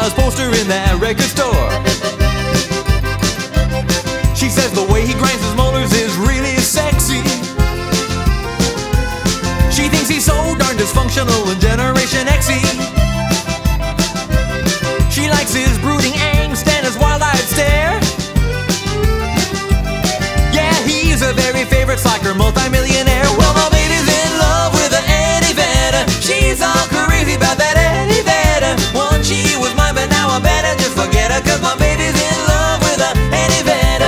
Styles poster in that record store. She says the way he grinds his molars is really sexy. She thinks he's so darn dysfunctional and Generation X-y. She likes his brooding angst and his wild-eyed stare. Yeah, he's a very favorite slacker, multi-millionaire. Well, my baby's in love with an Eddie Vedder. She's all crazy about that Eddie Vedder. Once she was mine, but now I better just forget her, 'cause my baby's in love with an Eddie Vedder.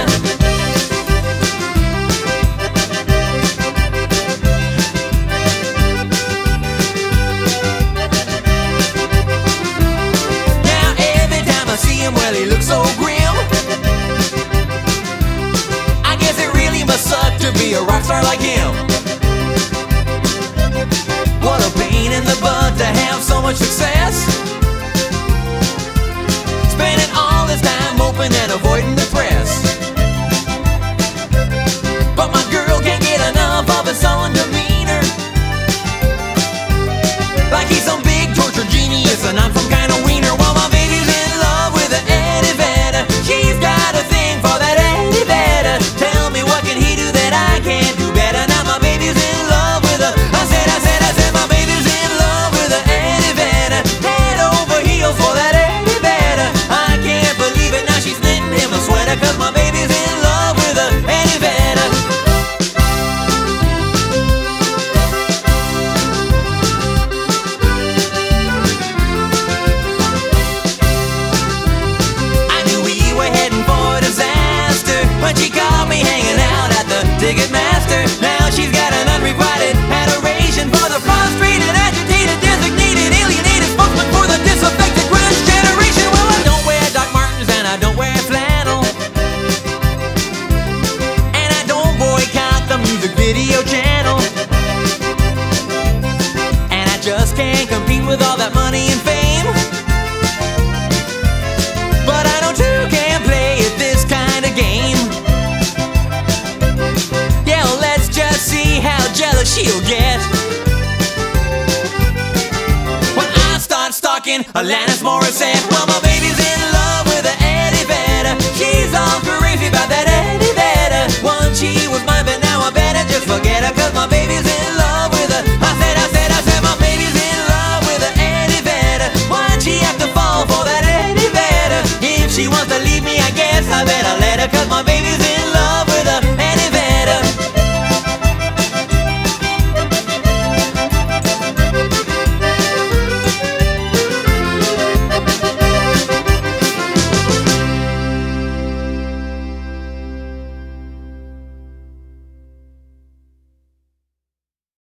Now every time I see him, well, he looks so grim. I guess it really must suck to be a rock star like him. What a pain in the butt to have so much success, spending all his time moping and avoiding the press. But my girl can't get enough of his sullen demeanor, like he's some big torture genius and I'm some kind of wiener. While my baby's in love with an Eddie Vedder. She's got a thing for that Eddie Vedder. Tell me, what can he do that I can't do better? Now my baby's in love with a, I said, my baby's in love with an Eddie Vedder. Head over heels for that Eddie Vedder. I can't believe it, now she's knitting him a sweater, 'cause my baby's in love with an Eddie Vedder. I knew we were heading for disaster when she caught me hanging out at the Ticketmaster. Now she's got an unrequited adoration for the frustrated, agitated, designated, alienated spokesman for the disaffected grunge generation. Well, I don't wear Doc Martens and I don't wear flannel, and I don't boycott the music video channel, and I just can't compete with all that money and fame. But I know too can't play at this kind of game. Yeah, well, let's just see how jealous she'll get when I start stalking Alanis Morissette. Well, my baby's in love with an Eddie Vedder. She's all crazy about that Eddie Vedder. Once she was mine, but now I better just forget her, 'cause my baby's in love with a, I said, my baby's in love with an Eddie Vedder. Why'd she have to fall for that Eddie Vedder? If she wants to leave me, I guess I better let her, 'cause my baby